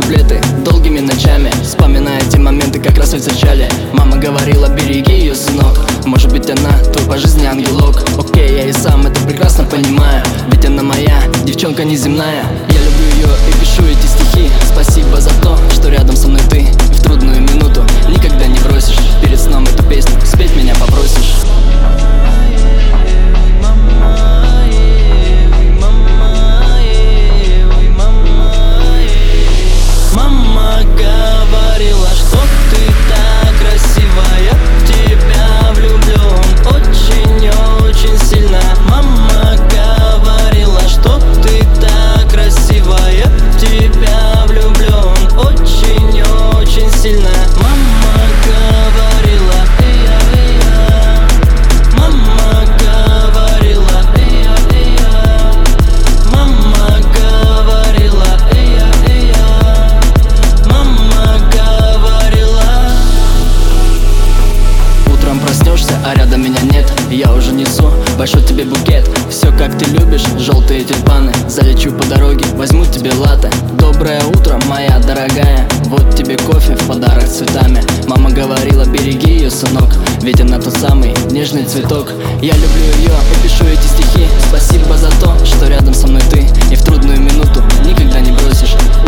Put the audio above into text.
куплеты долгими ночами, вспоминая те моменты, как раз встречали. Мама говорила, береги ее, сынок, может быть она твой по жизни ангелок. Окей, я и сам это прекрасно понимаю, ведь она моя девчонка неземная. Я люблю ее и пишу эти стихи. Спасибо за то, что рядом со мной ты, и в трудную минуту никогда не бросишь. Перед сном эту песню спеть меня попросишь. Мама говорила, что ты так красивая, в тебя влюблен очень-очень сильно. Мама говорила, что ты так красивая, в тебя влюблен очень-очень сильно. Мама говорила, мама говорила, мама говорила, мама говорила. Утром проснешься, а рядом меня нет. Я уже несу большой тебе букет. Все как ты любишь, желтые тюльпаны. Залечу по дороге, возьму тебе латте. Доброе утро, моя дорогая, вот тебе кофе в подарок с цветами. Мама говорила, береги ее, сынок, ведь она тот самый нежный цветок. Я люблю ее и пишу эти стихи. Спасибо за то, что рядом со мной ты, и в трудную минуту никогда не бросишь.